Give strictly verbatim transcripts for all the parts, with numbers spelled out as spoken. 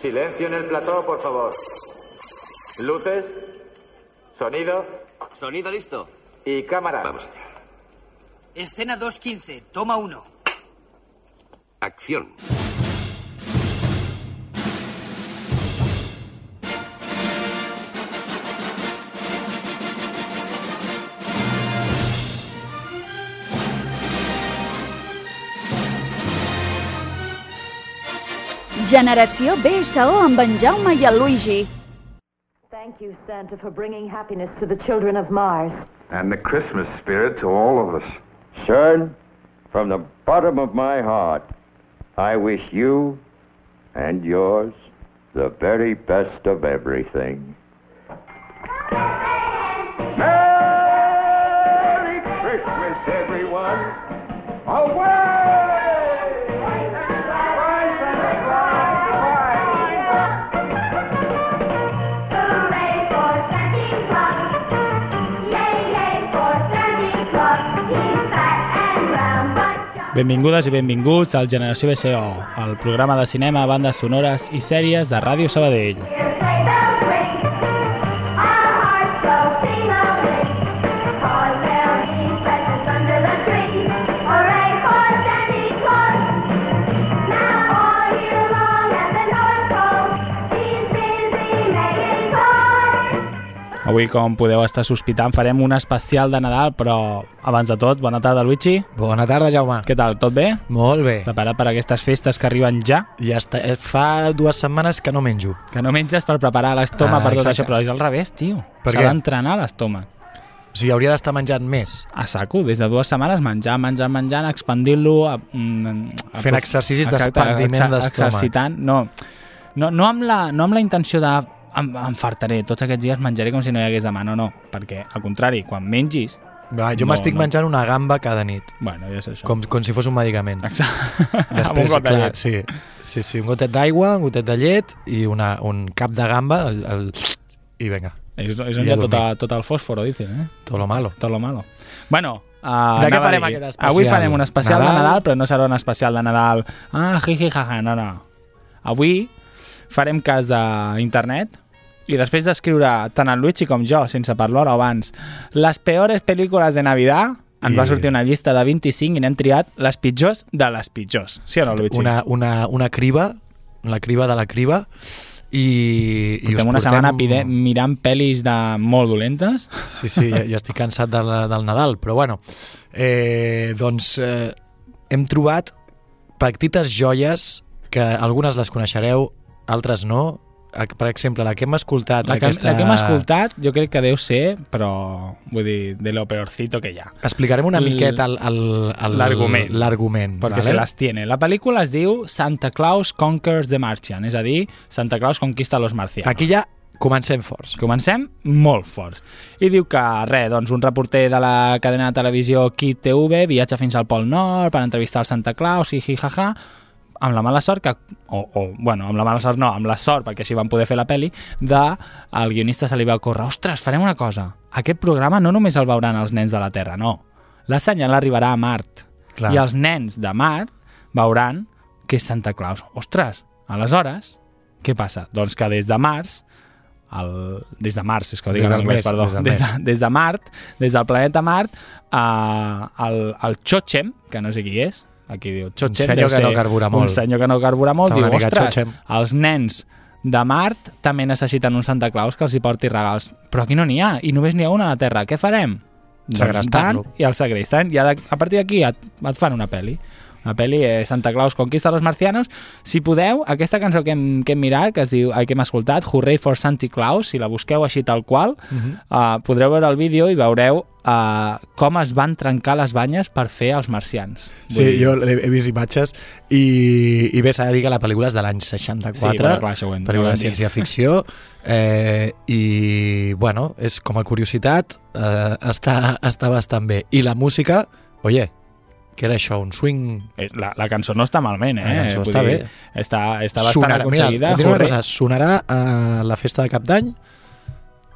Silencio en el plató, por favor. Luces, sonido. Sonido listo. Y cámara. Vamos allá. Escena dos quince, toma uno. Acción. Generació B S O amb en Jaume i el Luigi. Thank you, Santa, for bringing happiness to the children of Mars. And the Christmas spirit to all of us. Son, from the bottom of my heart, I wish you and yours the very best of everything. Merry Christmas, everyone! Away! Benvingudes i benvinguts al Generació B S O, el programa de cinema, bandes sonores i sèries de Ràdio Sabadell. Avui, com podeu estar sospitant, farem un especial de Nadal, però abans de tot, bona tarda, Luigi. Bona tarda, Jaume. Què tal, tot bé? Molt bé. Preparat per aquestes festes que arriben ja? Ja està. Fa dues setmanes que no menjo. Que no menges per preparar l'estómac ah, per tot això, però és al revés, tio. S'ha d'entrenar l'estómac. O sigui, hauria d'estar menjant més. A saco, des de dues setmanes, menjar, menjar, menjant, expandint-lo... A, a, Fent exercicis d'expandiment d'estómac. Exercitant, no. No, no, amb la, no amb la intenció de... Em, em fartaré, tots aquests dies menjaré com si no hi hagués demà, no, no, perquè al contrari, quan mengis... Va, jo no, m'estic no. menjant una gamba cada nit. Bueno, ja és això. Com, com si fos un medicament. Exacte. Després, amb un got de llet. Sí, sí, sí, un gotet d'aigua, un gotet de llet i una, un cap de gamba el, el, i vinga. És, és on hi ha tot, tot el fòsforo, dicen, eh? Tot lo malo. Tot lo malo. Bueno... Uh, de què farem aquest especial? Avui farem un especial Nadal? de Nadal, però no serà un especial de Nadal. Ah, jiji, jaja, no, no. Avui farem cas a internet i després d'escriure tant el Luigi com jo, sense parlar-ho abans, les peores pel·lícules de Navidad, ens I... va sortir una llista de vint-i-cinc i n'hem triat les pitjors de les pitjors. Sí o no, Luigi? Una, una, una criba, la criba de la criba, i, i us portem una portem... setmana pide, mirant pel·lis de molt dolentes. Sí, sí, ja, ja estic cansat del, del Nadal, però bueno, eh, doncs eh, hem trobat petites joies que algunes les coneixereu, altres no. Per exemple, la que hem escoltat... La que, aquesta... la que hem escoltat jo crec que deu ser, però vull dir, de lo peorcito que hi ha. Explicarem una miqueta l'argument. L'argument. Perquè ¿vale? Se les tiene. La pel·lícula es diu Santa Claus Conquers the Martian, és a dir, Santa Claus conquista los marcianos. Aquí ja comencem forts. Comencem molt forts. I diu que, res, doncs un reporter de la cadena de televisió Kid T V viatja fins al Pol Nord per entrevistar el Santa Claus i jijaja, amb la mala sort que, o, o bueno, amb la mala sort no, amb la sort, perquè així van poder fer la pel·li, de el guionista se li va ocórrer, ostres, farem una cosa, aquest programa no només el veuran els nens de la Terra, no, la senyal arribarà a Mart. Clar. I els nens de Mart veuran que és Santa Claus. Ostres, aleshores, què passa? Doncs que des de Mars, el, des de Mars, és que ho dic en anglès, perdó, des de, des, de, des de Mart, des del planeta Mart, eh, el, el Chochem, que no sé qui és, aquí diu, Chochem, un senyor que no carbura molt. Un senyor que no carbura molt, diu, ostres, Chochem. Els nens de Mart també necessiten un Santa Claus que els hi porti regals. Però aquí no n'hi ha, i només n'hi ha una a la Terra. Què farem? Segrestar-lo. I el segresten. I a partir d'aquí et, et fan una pel·li. Una pel·li, eh, Santa Claus conquista los marcianos. Si podeu, aquesta cançó que hem, que hem mirat, que es diu, que hem escoltat, Hooray for Santa Claus, si la busqueu així tal qual, uh-huh. uh, podreu veure el vídeo i veureu uh, com es van trencar les banyes per fer els marcians. Sí, dir... jo he, he vist imatges i, i bé, s'ha de dir que la pel·lícula és de l'any seixanta-quatre, sí, però clar, això ho hem, pel·lícula de ciència-ficció, eh, i bueno, és com a curiositat, eh, està, està bastant bé. I la música, oye, què era això? Un swing... La, la cançó no està malament, eh? La cançó està dir, bé. Està, està bastant sonarà, aconseguida. Mira, una cosa, sonarà a la festa de Cap d'Any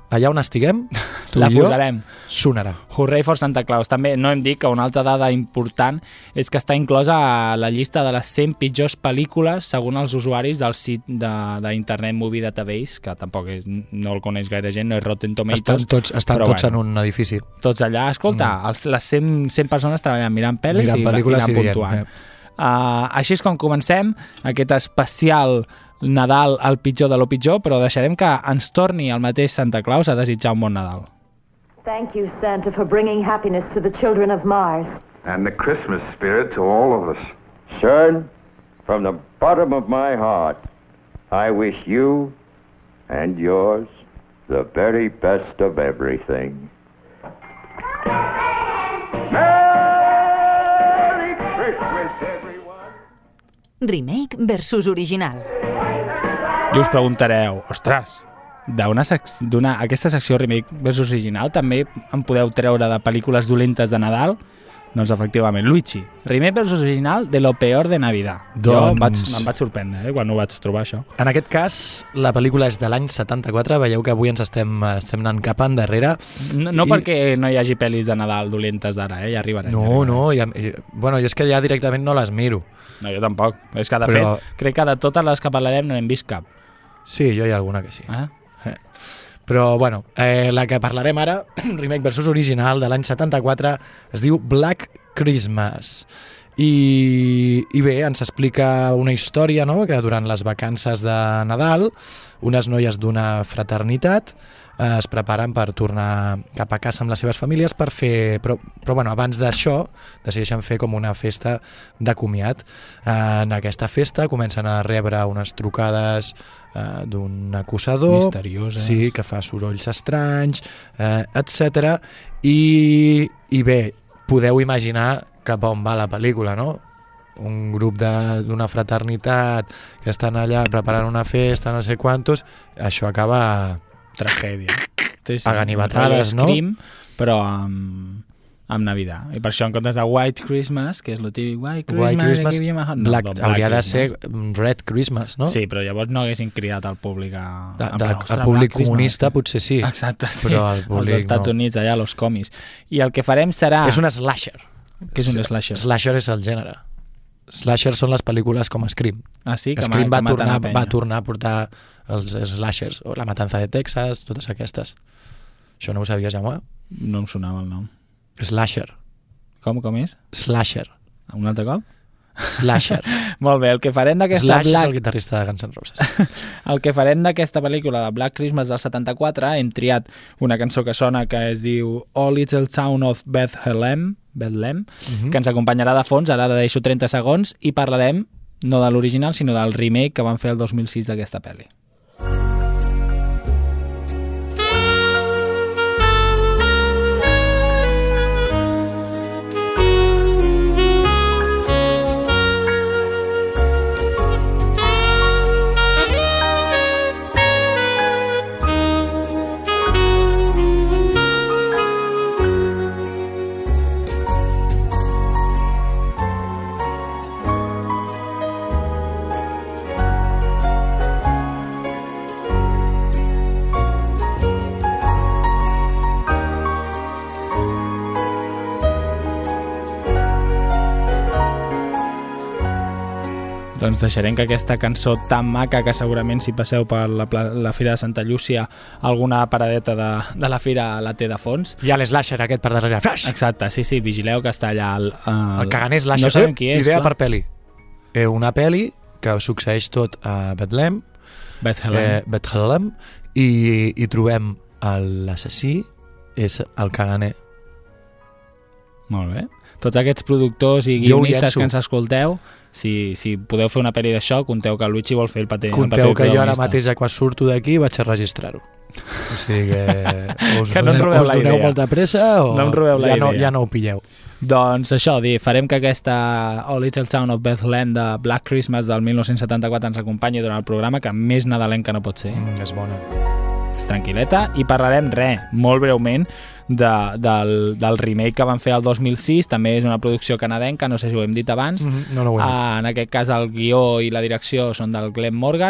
allà on estiguem, tu La i jo, posarem. sonarà. Hooray for Santa Claus. També no hem dit que una altra dada important és que està inclosa a la llista de les cent pitjors pel·lícules segons els usuaris del sit d'internet Movie Database, que tampoc és, no el coneix gaire gent, no és Rotten Tomatoes. Estan tots, estan tots bueno, en un edifici. Tots allà. Escolta, mm. els, les cent, cent persones treballant mirant pel·lis mirant i, pel·lícules i, i puntuant. Eh? Uh, així és com comencem aquest especial Nadal al pitjor de lo pitjor, però deixarem que ens torni el mateix Santa Claus a desitjar un bon Nadal. Thank you, Santa, for bringing happiness to the children of Mars. And the Christmas spirit to all of us. Son, from the bottom of my heart, I wish you and yours the very best of everything. Merry Christmas, everyone! Remake versus original. I us preguntareu, ostres, d'una sec d'una aquesta secció remake versus original també en podeu treure de pel·lícules dolentes de Nadal? Doncs efectivament, Luigi, remake versus original de lo peor de Navidad. Doncs... Jo em vaig, em vaig sorprendre eh, quan ho vaig trobar, això. En aquest cas, la pel·lícula és de l'any setanta-quatre, veieu que avui ens estem, estem anant cap endarrere. No, no I... perquè no hi hagi pel·lis de Nadal dolentes d'ara, eh? Ja arribarem. No, ja arribarem. no, ja, bueno, jo és que ja directament no les miro. No, jo tampoc. És que, de Però... fet, crec que de totes les que parlarem no n'hem vist cap. Sí, jo hi ha alguna que sí. Eh? Eh. Però, bueno, eh, la que parlarem ara, remake versus original de l'any setanta-quatre, es diu Black Christmas. I, i bé, ens explica una història, no?, que durant les vacances de Nadal unes noies d'una fraternitat eh, es preparen per tornar cap a casa amb les seves famílies per fer... Però, però bueno, abans d'això decideixen fer com una festa de comiat. Eh, en aquesta festa comencen a rebre unes trucades eh, d'un acusador, misterioses, sí, que fa sorolls estranys, eh, etcètera. I, I bé, podeu imaginar cap on va la pel·lícula, no? Un grup d'una fraternitat que estan allà preparant una festa, no sé quantos, això acaba... Tragèdia. Sí, sí, a ganivetades, no? Scream, però amb, amb Navidad. I per això, en comptes de White Christmas, que és el típic White Christmas... White Christmas, no, Black, Black hauria de Christmas. ser Red Christmas, no? Sí, però llavors no haguessin cridat al públic a... De, a de, ostres, el públic Black comunista Christmas. potser sí. Exacte, sí. Però el públic als Estats no. Units, allà, los comis. I el que farem serà... És una slasher. Què és un slasher? Slasher és el gènere. Slasher són les pel·lícules com Scream. Ah, sí? Que Scream va, que tornar, a va tornar a portar els slashers, o La matanza de Texas, totes aquestes. Això no ho sabies, Jaume? No em sonava el nom. Slasher. Com, com és? Slasher. Un altre cop? Slasher. Molt bé, el que farem d'aquesta Slash Black... és el guitarrista de Guns N' Roses. El que farem d'aquesta pel·lícula de Black Christmas del setanta-quatre, hem triat una cançó que sona que es diu Oh Little Town of Bethlehem, Bethlehem, Mhm. que ens acompanyarà de fons, ara deixo trenta segons, i parlarem no de l'original, sinó del remake que van fer el dos mil sis d'aquesta pel·li. Doncs deixarem que aquesta cançó tan maca, que segurament si passeu per la, la Fira de Santa Llúcia, alguna paradeta de, de la Fira la té de fons. Hi ha l'Slasher aquest per darrere. Flash! Exacte, sí, sí, vigileu que està allà el... El, el caganer Slasher. No sabem qui és, idea clar. per pel·li. Eh, una pel·li que succeeix tot a Bethlehem, Bethlehem. eh, Bethlehem i, i trobem l'assassí, és el caganer. Molt bé. Tots aquests productors i Jo ho guionistes llenço. que ens escolteu, si, si podeu fer una pel·li d'això, conteu que el Luigi vol fer el paper. Conteu el paper que jo ara protagonista. mateix, quan surto d'aquí, vaig a registrar-ho. O sigui que... Us Que no em doneu, robeu us la doneu idea. molta pressa o No em robeu la ja, no, idea. ja no ho pilleu. Doncs això, dir, farem que aquesta Oh Little Town of Bethlehem de Black Christmas del dinou setanta-quatre ens acompanyi durant el programa, que més nadalenc que no pot ser. Mm, és bona. És tranquil·leta. I parlarem, res, molt breument, de, del, del remake que van fer el dos mil sis. També és una producció canadenca, no sé si ho hem dit abans. Mm -hmm. No, no ho hem dit. Ah, en aquest cas el guió i la direcció són del Glenn Morgan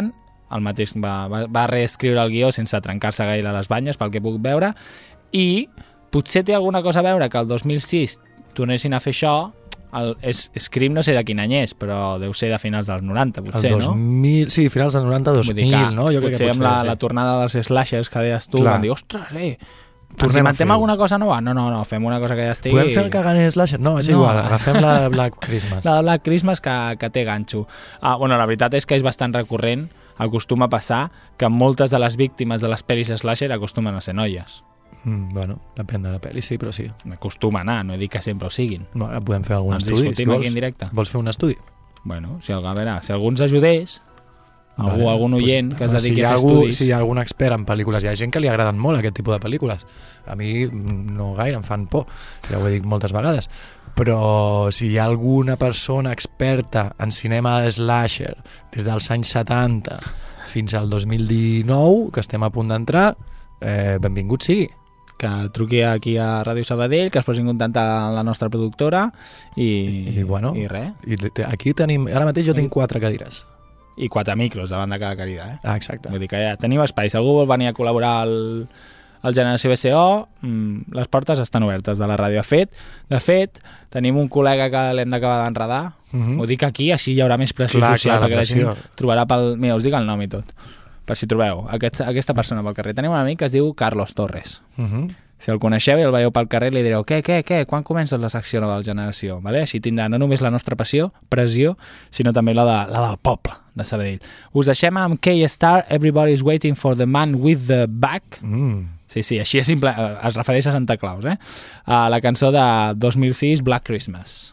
el mateix va, va, va reescriure el guió sense trencar-se gaire les banyes, pel que puc veure, i potser té alguna cosa a veure que el dos mil sis tornessin a fer això. El Scream no sé de quin any és, però deu ser de finals dels noranta, potser, el dos mil, no? Sí, finals dels noranta, dos mil, no? Jo crec potser que amb la, la tornada dels slashers que deies tu, Clar. van dir, ostres, eh, ens inventem alguna cosa nova? No, no, no, fem una cosa que ja estigui... Podem fer el caganer slasher? No, és no. igual, agafem la de Black Christmas. La de Black Christmas que, que té ganxo. Ah, bueno, la veritat és que és bastant recurrent, acostuma a passar que moltes de les víctimes de les pel·lis slasher acostumen a ser noies. Mm, bueno, depèn de la pel·li, sí, però sí. Acostuma a anar, no he dit que sempre ho siguin. Bueno, podem fer algun ens estudi, si discutim vols. aquí en directe. Vols fer un estudi? Bueno, si, algú, a veure, si algú ens ajudés, algú, vale, algun oient pues, que es dediqui si a fer algú, estudis... Si hi ha algun expert en pel·lícules, hi ha gent que li agraden molt aquest tipus de pel·lícules. A mi no gaire, em fan por, ja ho he dit moltes vegades. Però si hi ha alguna persona experta en cinema de slasher des dels anys setanta fins al dos mil dinou, que estem a punt d'entrar, eh, benvingut sigui. Que truqui aquí a Ràdio Sabadell, que es posi en contacte amb la nostra productora i, I, bueno, i res. I aquí tenim, ara mateix jo tinc quatre cadires. I quatre micros davant de cada cadira, eh? Ah, exacte. Vull dir que ja tenim espai. Si algú vol venir a col·laborar al, al Generació B C O, mmm, les portes estan obertes de la ràdio. De fet, de fet tenim un col·lega que l'hem d'acabar d'enredar. Uh-huh. Ho dic aquí, així hi haurà més pressió clar, social, clar, perquè la, la gent trobarà pel... Mira, us dic el nom i tot. Per si trobeu aquest, aquesta persona pel carrer. Tenim un amic que es diu Carlos Torres. Uh-huh. Si el coneixeu i el veieu pel carrer li direu què, què, què, quan comença la secció nova del Generació? Vale? Així tindrà no només la nostra passió, pressió, sinó també la, de, la del poble de Sabadell. Us deixem amb K-Star, Everybody's Waiting for the Man with the Back. Mm. Sí, sí, així és simple, es refereix a Santa Claus, eh? A la cançó de dos mil sis, Black Christmas.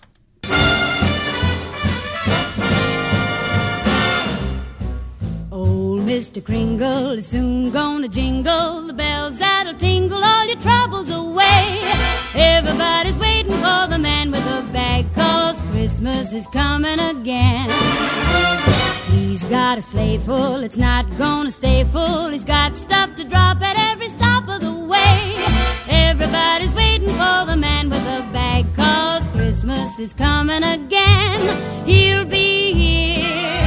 Mister Kringle is soon gonna jingle the bells that'll tingle all your troubles away. Everybody's waiting for the man with the bag, 'cause Christmas is coming again. He's got a sleigh full, it's not gonna stay full. He's got stuff to drop at every stop of the way. Everybody's waiting for the man with the bag, 'cause Christmas is coming again. He'll be here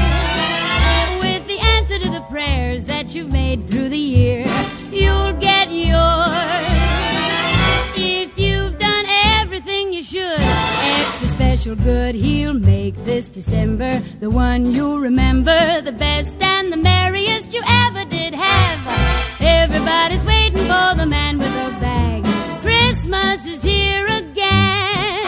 to the prayers that you've made through the year. You'll get yours if you've done everything you should. Extra special good he'll make this December, the one you'll remember, the best and the merriest you ever did have. Everybody's waiting for the man with a bag. Christmas is here again.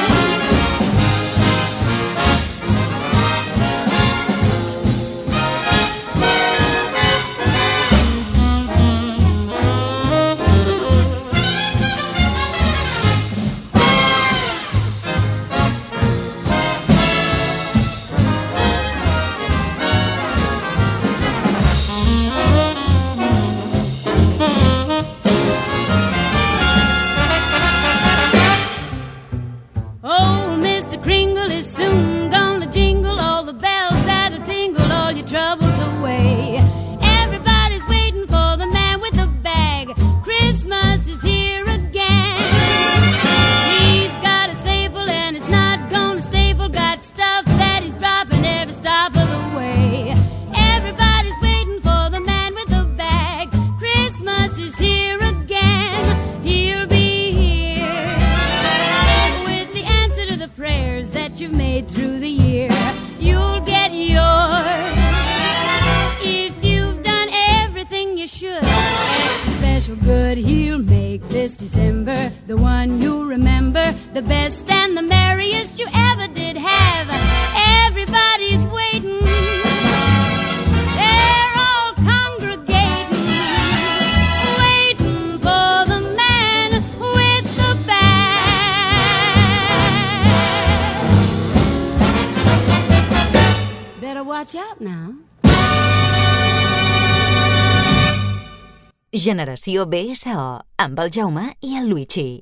Generació B S O, amb el Jaume i el Luigi.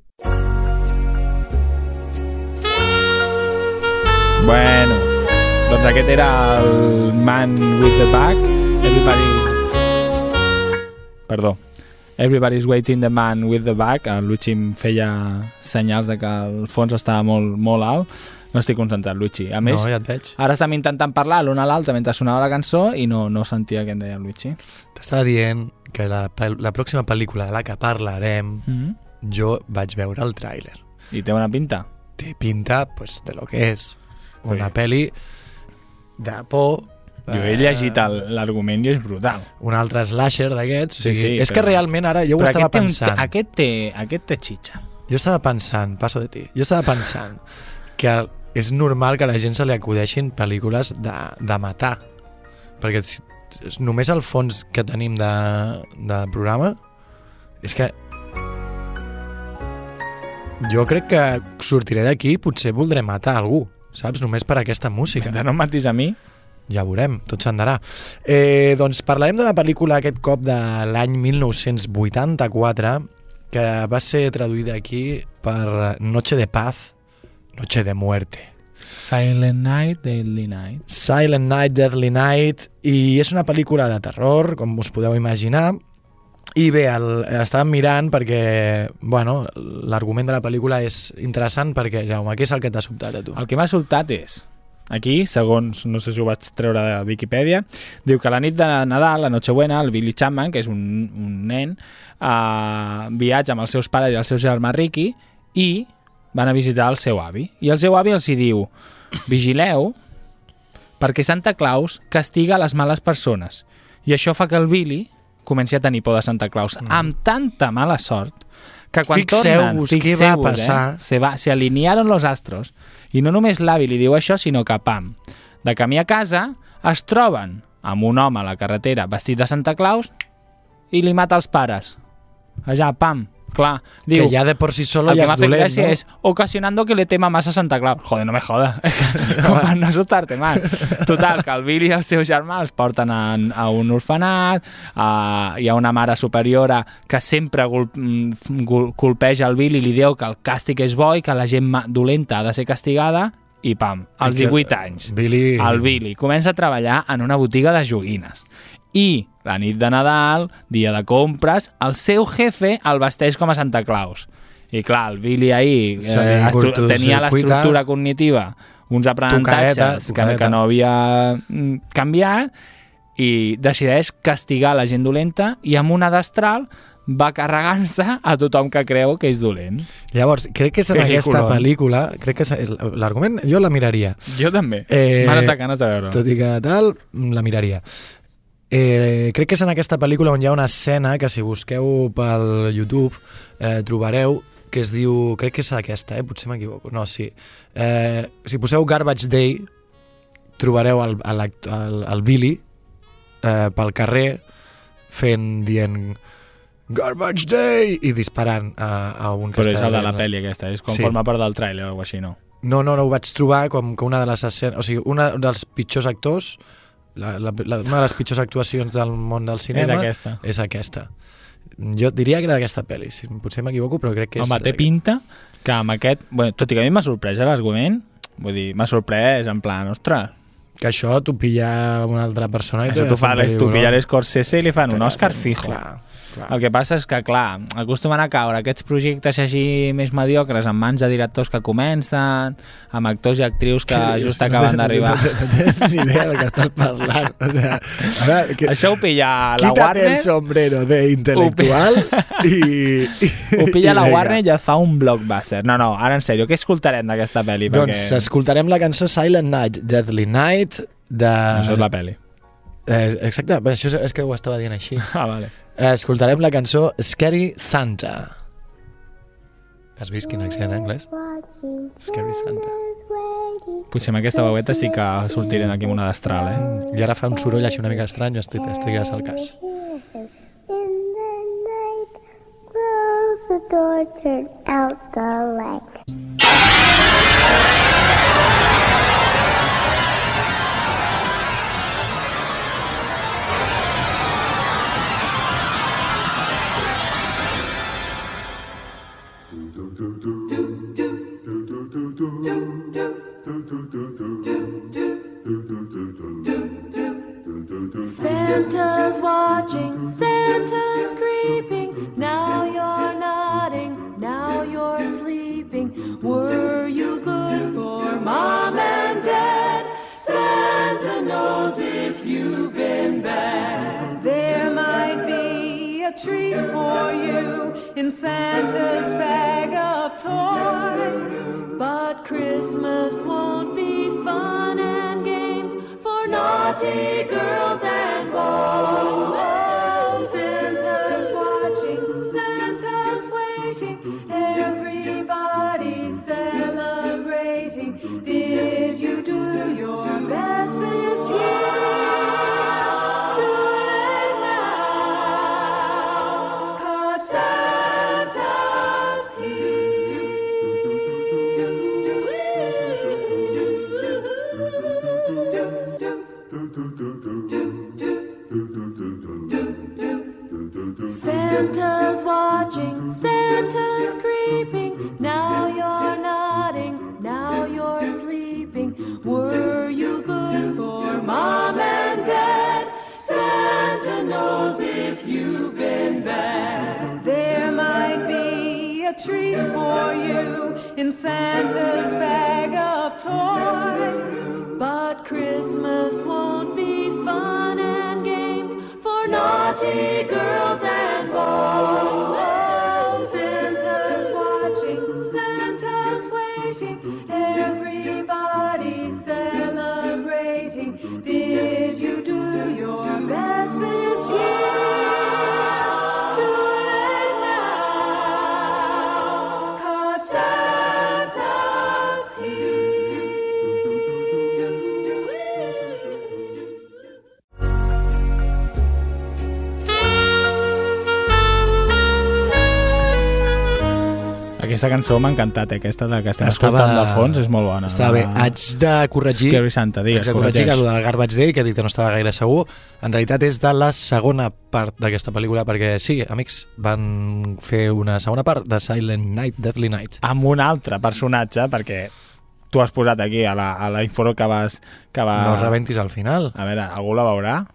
Bueno, doncs aquest era el Man with the Back. Everybody... Perdó. Everybody's Waiting the Man with the Bag, el Luigi em feia senyals de que el fons estava molt, molt alt. No estic concentrat, Luigi. A més, no, ja et veig. Ara estem intentant parlar l'un a l'altre mentre sonava la cançó i no, no sentia què em deia el Luigi. T'estava dient que la, la pròxima pel·lícula de la que parlarem, mm-hmm. jo vaig veure el tràiler. I té una pinta? Té pinta, pues, de lo que és. Una sí. pel·li de por. Jo he llegit l'argument i és brutal. Un altre slasher d'aquests. O sigui, sí, sí, és però... que realment ara jo ho estava aquest pensant. Un, aquest, té, aquest té xitxa. Jo estava pensant, passo de ti, jo estava pensant que és normal que a la gent se li acudeixin pel·lícules de, de matar. Perquè només el fons que tenim de, del programa és que jo crec que sortiré d'aquí i potser voldré matar algú, saps? Només per aquesta música. Mentre no em matis a mi. Ja veurem, tot s'andarà. Eh, doncs parlarem d'una pel·lícula aquest cop de l'any mil nou-cents vuitanta-quatre que va ser traduïda aquí per Noche de Paz, Noche de Muerte. Silent Night, Deadly Night. Silent Night, Deadly Night, i és una pel·lícula de terror, com us podeu imaginar. I bé, el, estàvem mirant perquè, bueno, l'argument de la pel·lícula és interessant perquè, Jaume, què és el que t'ha sobtat a tu? El que m'ha sobtat és, aquí, segons, no sé si ho vaig treure de Viquipèdia, diu que la nit de Nadal, la Nochebuena, el Billy Chapman, que és un, un nen, eh, viatja amb els seus pares i el seu germà Ricky i van a visitar el seu avi. I el seu avi els hi diu: vigileu, perquè Santa Claus castiga les males persones. I això fa que el Billy comenci a tenir por de Santa Claus, mm. amb tanta mala sort que quan tornen, fixeu-vos què va passar. Eh, se, va, se alinearon los astros. I no només l'avi li diu això, sinó que, pam, de camí a casa es troben amb un home a la carretera vestit de Santa Claus i li mata els pares. Allà, pam. Clar, diu, que ja de por sí solo ja és dolent, no? El que m'ha fet gràcia és ocasionando que le tema más a Santa Claus. Joder, no me joda. Com per no asustarte más. Total, que el Billy i el seu germà els porten a, a un orfenat, a, hi ha una mare superiora que sempre gul, gul, colpeja el Billy i li diu que el càstig és bo i que la gent dolenta ha de ser castigada i pam, als divuit anys, Billy... el Billy comença a treballar en una botiga de joguines. I la nit de Nadal, dia de compres, el seu jefe el vesteix com a Santa Claus. I clar, el Billy ahir eh, estru- tenia l'estructura cognitiva, uns aprenentatges que, que no havia canviat, i decideix castigar la gent dolenta i amb una destral va carregant-se a tothom que creu que és dolent. Llavors, crec que és en aquesta pel·lícula, crec que és, l'argument jo la miraria. Jo també, eh, m'han anat ganes de veure. Tot i que tal, la miraria. Eh, crec que és en aquesta pel·lícula on hi ha una escena que si busqueu pel YouTube eh, trobareu, que es diu, crec que és aquesta, eh? Potser m'equivoco, no, sí. Eh, si poseu Garbage Day trobareu el, el, el, el Billy eh, pel carrer fent, dient Garbage Day i disparant a, a un que però està... Però és el de la pel·li aquesta, és com sí. Forma part del tràiler o alguna així, no? No, no, no, ho vaig trobar com que una de les escenes, o sigui, una dels pitjors actors, la, la, la, una de les pitjors actuacions del món del cinema és aquesta. És aquesta. Jo diria que era d'aquesta pel·li, potser m'equivoco, però crec que és... Home, té pinta que amb aquest... Bueno, tot i que a mi m'ha sorprès l'argument, vull dir, m'ha sorprès en plan, ostres... Que això t'ho pilla una altra persona... Això t'ho fa, t'ho pilla l'Scorsese i li fan un Òscar fijo. Clar, clar. El que passa és que, clar, acostumen a caure aquests projectes així més mediocres en mans de directors que comencen, amb actors i actrius que just acaben d'arribar. No tens idea de què estàs parlant. O sea, ara, que... Això ho pilla la Quítate Warner... el sombrero de intel·lectual i, i... Ho pilla i la venga. Warner i ja fa un blockbuster. No, no, ara en sèrio, què escoltarem d'aquesta pel·li? Doncs perquè... escoltarem la cançó Silent Night, Deadly Night de... Això és la pel·li. Eh, exacte, això és, és que ho estava dient així. Ah, vale. Escoltarem la cançó Scary Santa. Has vist quin accent en anglès? Scary Santa. Potser amb aquesta veueta sí que sortirem aquí amb una destral, eh? I ara fa un soroll així una mica estrany, estic, estigues al cas. Close the door, turn out the light. Santa's watching, Santa's creeping, treat for you in Santa's bag of toys. But Christmas won't be fun and games for naughty girls and boys. Oh, Santa's watching, Santa's waiting, everybody's celebrating. Did you do your best this year? Too late now, 'cause Santa's Santa's watching, Santa's creeping. Now you're nodding, now you're sleeping. Were you good for Mom and Dad? Santa knows if you've been bad. There might be a treat for you in Santa's bag of toys. But Christmas won't be fun and games for naughty girls and boys. Oh, Santa's watching, Santa's waiting, everybody's celebrating. Did you do your best this year? Too late now, 'cause Santa's here. Aquesta cançó m'ha encantat, eh? Aquesta de que estem estava, escoltant de fons és molt bona. Estava bé. Haig de corregir, Scary Santa, digues, haig de corregir que el del Garbage Day, que he dit que no estava gaire segur, en realitat és de la segona part d'aquesta pel·lícula, perquè sí, amics, van fer una segona part de Silent Night, Deadly Night. Amb un altre personatge, perquè tu has posat aquí a la, a la info que vas... Que va... No rebentis al final. A veure, algú la veurà?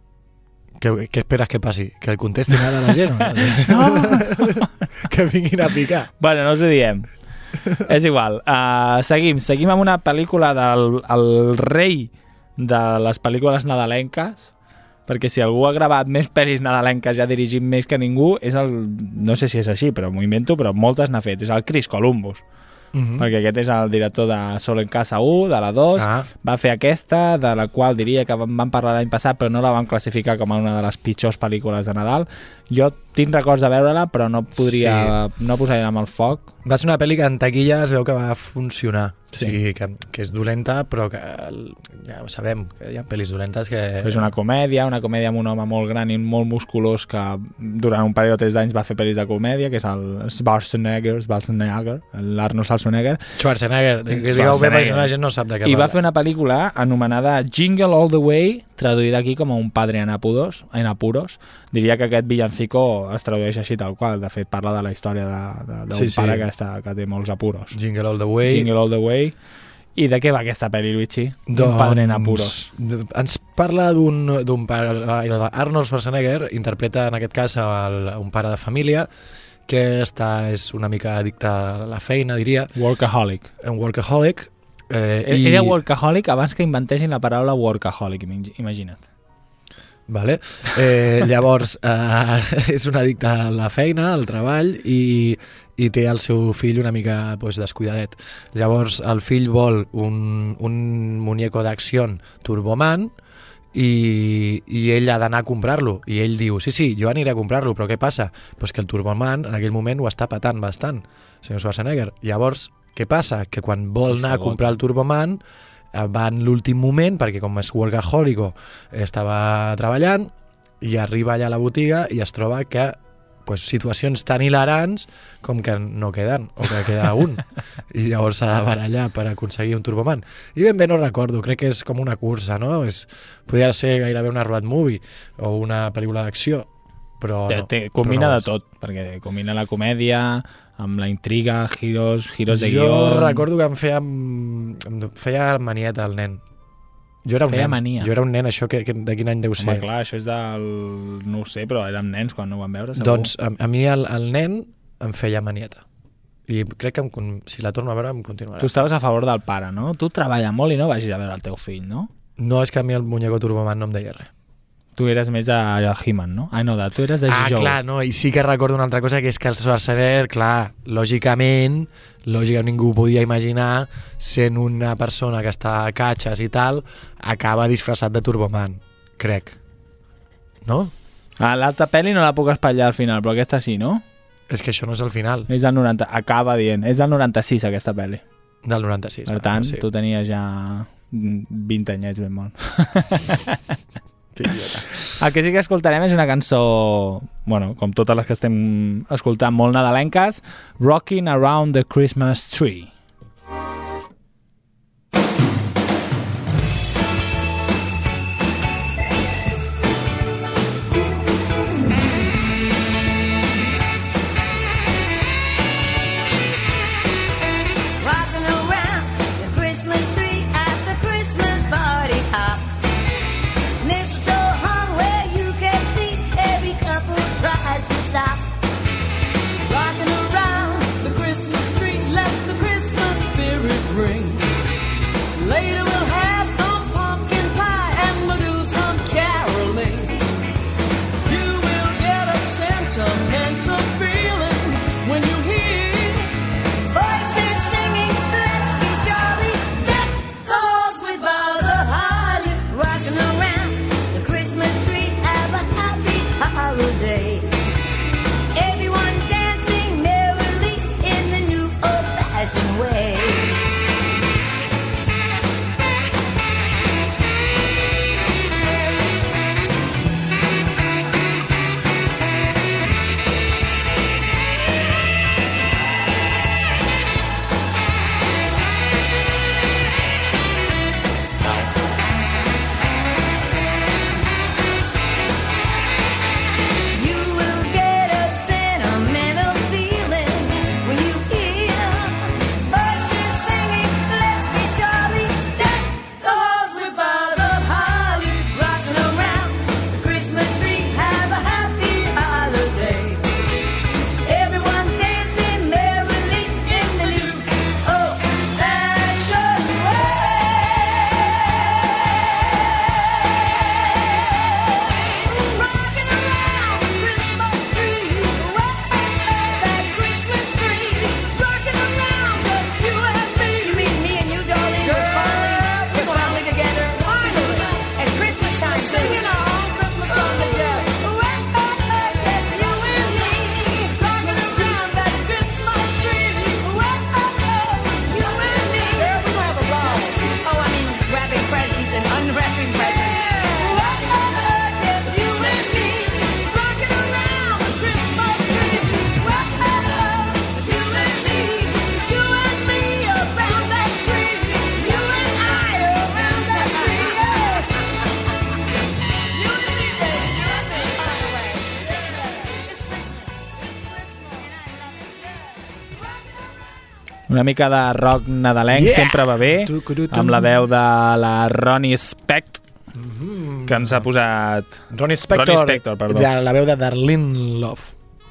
Què, què esperes que passi? Que et contestin ara la gent? No! Que vinguin a picar. Bueno, no us ho diem. És igual. Uh, seguim. Seguim amb una pel·lícula del el rei de les pel·lícules nadalenques, perquè si algú ha gravat més pel·lis nadalenques i ha dirigit més que ningú, és el... No sé si és així, però m'ho invento, però moltes n'ha fet. És el Chris Columbus. Uh-huh. Perquè aquest és el director de Solo en Casa u, de la dos, ah. va fer aquesta, de la qual diria que vam parlar l'any passat, però no la vam classificar com a una de les pitjors pel·lícules de Nadal. Jo tinc records de veure-la, però no podria, sí. no posar-la amb el foc. Va ser una pel·li que en taquilla es veu que va funcionar. Sí. O sigui, que, que és dolenta, però que ja ho sabem, que hi ha pel·lis dolentes que... És una comèdia, una comèdia amb un home molt gran i molt musculós que durant un període de tres anys va fer pel·lis de comèdia, que és el Schwarzenegger, Schwarzenegger l'Arnold Schwarzenegger. Schwarzenegger, que digueu bé perquè la gent no sap de què I parla. va fer una pel·lícula anomenada Jingle All the Way, traduïda aquí com a Un padre en apuros, en apuros. Diria que aquest villancico es tradueix així tal qual, de fet parla de la història d'un sí, sí. pare que, està, que té molts apuros. Jingle All the Way. Jingle All the Way. I de què va aquesta pel·li, Luigi? Doncs, un padre en apuros. Ens parla d'un pare... Arnold Schwarzenegger interpreta en aquest cas el, un pare de família que està, és una mica addicte a la feina, diria. Workaholic. Un workaholic. Eh, Era i... workaholic abans que inventessin la paraula workaholic, imagina't. Vale. Eh, llavors, eh, és un addicte a la feina, al treball, i, i té el seu fill una mica pues, descuidadet. Llavors, el fill vol un, un muñeco d'acció Turboman i, i ell ha d'anar a comprar-lo. I ell diu, sí, sí, jo aniré a comprar-lo, però què passa? Pues que el Turboman en aquell moment ho està patant bastant, senyor Schwarzenegger. Llavors, què passa? Que quan vol anar a comprar el Turboman va en l'últim moment, perquè com és workaholico estava treballant i arriba allà a la botiga i es troba que pues, situacions tan hilarants com que no queden, o que queda un i llavors s'ha de barallar per aconseguir un Turboman. I ben bé no recordo, crec que és com una cursa, no? És, podria ser gairebé una road movie o una pel·lícula d'acció, però te, te, combina però no de tot, perquè combina la comèdia amb la intriga, giros, giros de jo guió. Jo recordo que em feia, em feia manieta el nen. Jo era un feia nen. mania. Jo era un nen, això que, que, de quin any deu ser? Home, clar, això és del... no ho sé, però érem nens quan no ho vam veure, segur. Doncs a, a mi el, el nen em feia manieta. I crec que em, si la torno a veure em continuarà. Tu estaves a favor del pare, no? Tu treballes molt i no vagis a veure el teu fill, no? No, és que a mi el muñeco Turboman no em deia res. Tu eres més de He-Man, no? Ah, no, de, tu eres de Ah, Joe. clar, no, i sí que recordo una altra cosa, que és que el Schwarzenegger, clar, lògicament, lògicament ningú podia imaginar, sent una persona que està a catxes i tal, acaba disfressat de Turboman, crec. No? Ah, l'altra pel·li no la puc espatllar al final, però aquesta sí, no? És que això no és el final. És del noranta, acaba dient, és del noranta-sis aquesta pel·li. Del noranta-sis. Per tant, sí. Tu tenies ja vint anyets ben molt. El que sí que escoltarem és una cançó, bueno, com totes les que estem escoltant, molt nadalenques, Rocking Around the Christmas Tree. Una mica de rock nadalenc, yeah! Sempre va bé, amb la veu de la Ronnie Spector, mm-hmm. que ens ha posat... Ronnie Spector, Ronnie Spector perdó. De la veu de Darlene Love.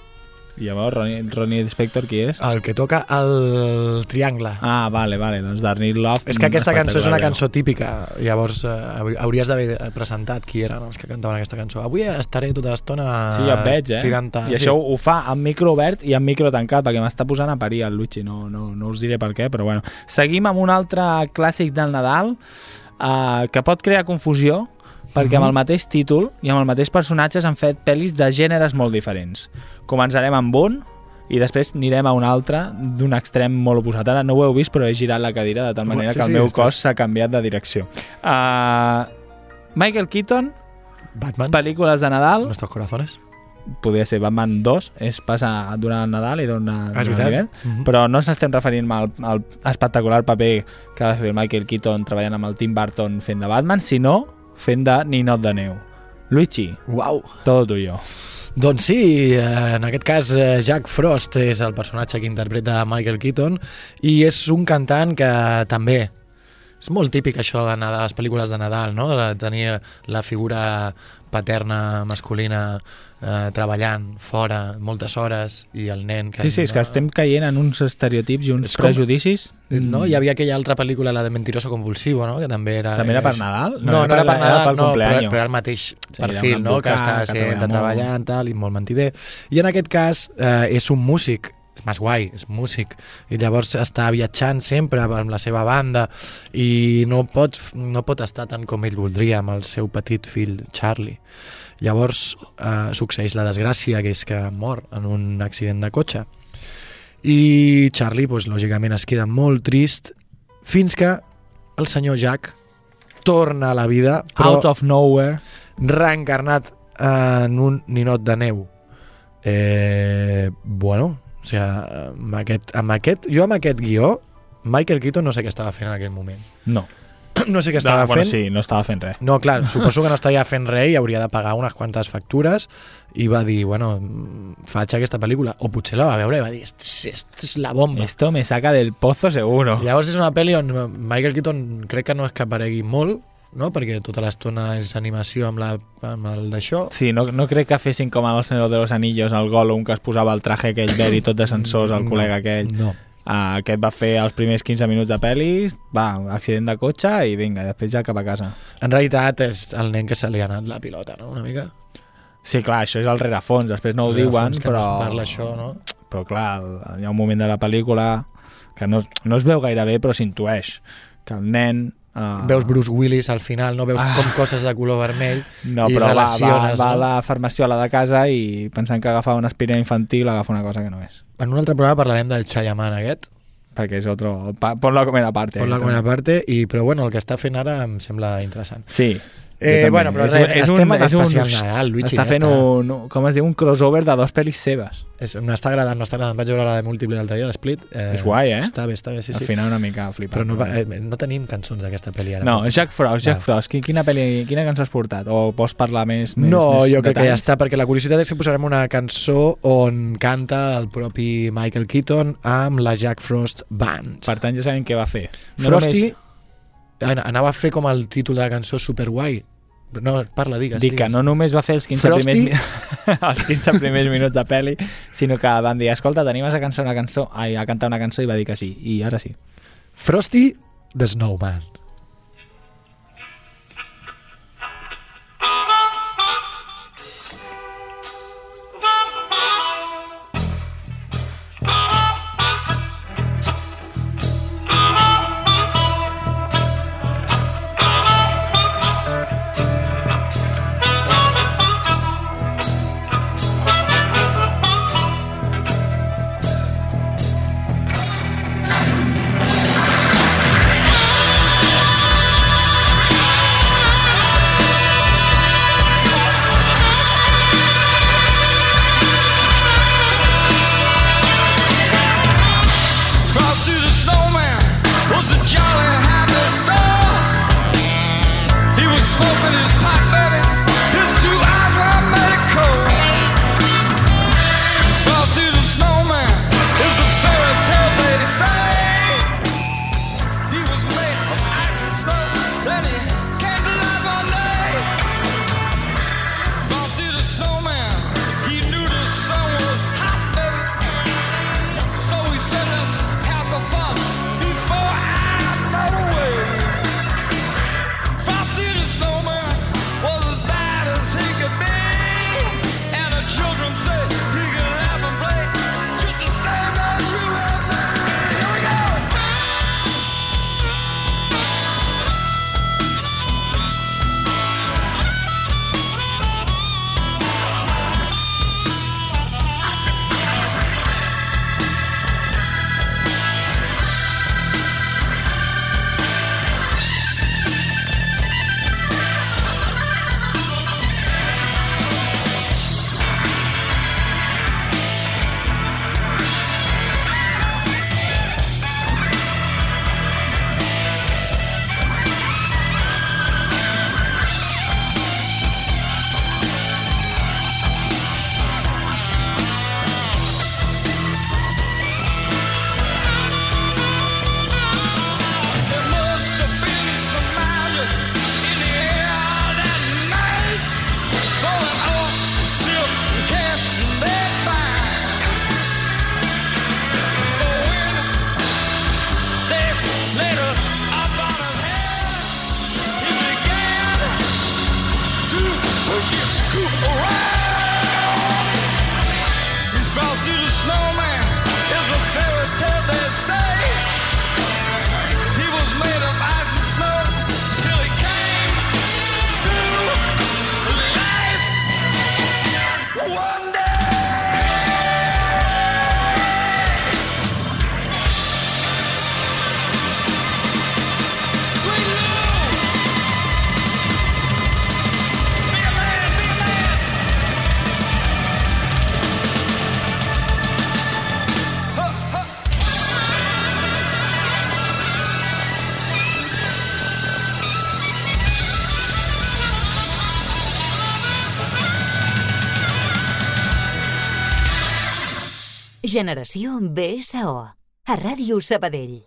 I llavors, Ronnie, Ronnie Spector, qui és? El que toca el triangle. Ah, vale, vale, doncs Darlene Love... És que aquesta cançó és una cançó típica, llavors eh, hauries d'haver presentat qui eren els que cantaven aquesta cançó. Avui estaré tota l'estona sí, ja et veig, eh? tirant-te... I sí. Això ho fa amb micro obert i amb micro tancat, perquè m'està posant a parir el Luigi, no, no, no us diré per què, però bueno. Seguim amb un altre clàssic del Nadal eh, que pot crear confusió, perquè amb el mateix títol i amb el mateix personatge s'han fet pel·lis de gèneres molt diferents. Començarem amb un i després anirem a un altre d'un extrem molt oposat. Ara no ho heu vist, però he girat la cadira de tal manera sí, que el sí, meu estàs... cos s'ha canviat de direcció. Uh, Michael Keaton, Batman, pel·lícules de Nadal. Nuestros corazones. Podria ser Batman dos, és passar durant el Nadal i durant el nivell, mm-hmm. però no ens estem referint al, al espectacular paper que va fer Michael Keaton treballant amb el Tim Burton fent de Batman, sinó fent de Ninot de neu. Luigi, wow. Todo tuyo. Doncs sí, en aquest cas Jack Frost és el personatge que interpreta Michael Keaton i és un cantant que també És molt típic això de Nadal, les pel·lícules de Nadal, no? De tenir la figura paterna masculina eh, treballant fora moltes hores i el nen... Que sí, sí, és que estem caient en uns estereotips i uns com, prejudicis. No? Hi havia aquella altra pel·lícula, la de Mentiroso Convulsivo, no? Que també era... També era per Nadal? No, no, no era per Nadal, era no, però, però era el mateix sí, perfil, no? Que està sempre treballant tal, i molt mentider. I en aquest cas eh, és un músic, és més guai, és músic, i llavors està viatjant sempre amb la seva banda i no pot, no pot estar tant com ell voldria amb el seu petit fill Charlie. Llavors eh, succeeix la desgràcia, que és que mor en un accident de cotxe. I Charlie, doncs, lògicament, es queda molt trist fins que el senyor Jack torna a la vida, però out of nowhere, reencarnat en un ninot de neu. Eh, bueno, o sigui, amb aquest, amb aquest, jo amb aquest guió, Michael Keaton no sé què estava fent en aquell moment. No. No sé què estava no, bueno, fent. Sí, no estava fent res. No, clar, suposo que no estaria fent res i hauria de pagar unes quantes factures i va dir, bueno, faig aquesta pel·lícula. O potser la va veure i va dir, esto es la bomba. Esto me saca del pozo seguro. Llavors és una pel·li on Michael Keaton crec que no és que aparegui molt, no? Perquè tota l'estona és animació amb, la, amb el d'això. Sí, no, no crec que fessin com al Senyor de los Anillos, el Gollum, que es posava el traje aquell verd i tot de sensors, el col·lega aquell. No. Uh, aquest va fer els primers quinze minuts de pel·li, va, accident de cotxe i vinga, després ja cap a casa. En realitat és el nen que se li ha anat la pilota, no? Una mica. Sí, clar, això és el rerefons, després no ho diuen, però... No es parla això, no? Però clar, hi ha un moment de la pel·lícula que no, no es veu gaire bé, però s'intueix que el nen... Uh... Veus Bruce Willis al final, no? Veus ah. com coses de color vermell no, i però relaciones. Va, va, va no? a la farmaciola de casa i pensant que agafava una aspirina infantil agafa una cosa que no és. En un altre programa parlarem del Chayaman aquest, perquè és otro... Ponlo com a parte. Ponlo com a parte, i, però bueno, el que està fent ara em sembla interessant. Sí. Eh, bueno, però és, res, és estem un, en especial un, Nadal, Luigi. Està fent ja un, com es diu, un crossover de dos pel·lis seves. És, m'està agradant, m'està agradant. Vaig veure la de Múltiple l'altre dia, l'Split. Eh, és guai, eh? Està bé, està bé, sí, sí. Al final una mica flipat. Però no, eh, no tenim cançons d'aquesta pel·li ara. No, Jack Frost, Jack Frost. Quina, pel·li, quina cançó has portat? O vols parlar més, més No, més jo crec detalls? que ja està, perquè la curiositat és que posarem una cançó on canta el propi Michael Keaton amb la Jack Frost Band. Per tant, ja sabem què va fer. No Frosty només... anava a fer com el títol de la cançó Superguai. No, parla, digues. Dic que no només va fer els quinze, Frosty... primers, els quinze primers minuts de pel·li, sinó que van dir, escolta, t'animes a cantar una cançó, ai, a cantar una cançó, i va dir que sí, i ara sí. Frosty the Snowman. Thank spaceship coop around. Frosty the Snowman is a fairy tale, they say. He was made of ice and snow till he came to life one day. Generació B S O, a Ràdio Sabadell.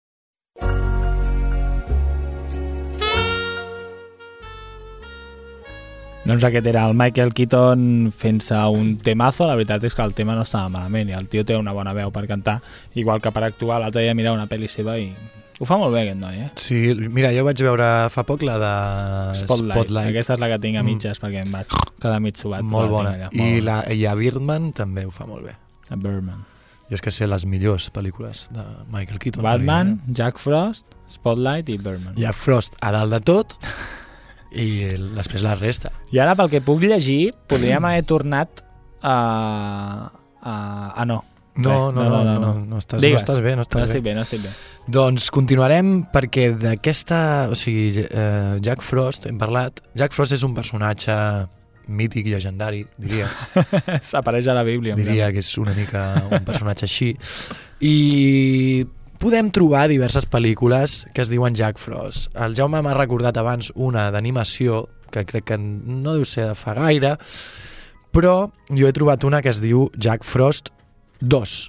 Doncs aquest era el Michael Keaton fent-se un temazo. La veritat és que el tema no estava malament i el tio té una bona veu per cantar, igual que per actuar. L'altre dia mirar una pel·li seva i ho fa molt bé aquest noi, eh? Sí, mira, jo vaig veure fa poc la de Spotlight. Spotlight. Aquesta és la que tinc a mitges mm. perquè em vaig quedar mig subat. Molt bona. Allà. I, molt la, I a Birdman també ho fa molt bé. A Birdman. Jo és que sé les millors pel·lícules de Michael Keaton. Batman, perquè... Jack Frost, Spotlight i Birdman. Jack Frost a dalt de tot i després la resta. I ara, pel que puc llegir, podríem haver tornat a... a... a no. No, no, no, no, no, no, no, estàs, no estàs bé, no estàs no estic bé. No estic bé. Doncs continuarem perquè d'aquesta... O sigui, eh, Jack Frost, hem parlat... Jack Frost és un personatge mític, llegendari, diria. S'apareix a la Bíblia. Diria que és una mica un personatge així. I podem trobar diverses pel·lícules que es diuen Jack Frost. El Jaume m'ha recordat abans una d'animació, que crec que no deu ser de fa gaire, però jo he trobat una que es diu Jack Frost dos.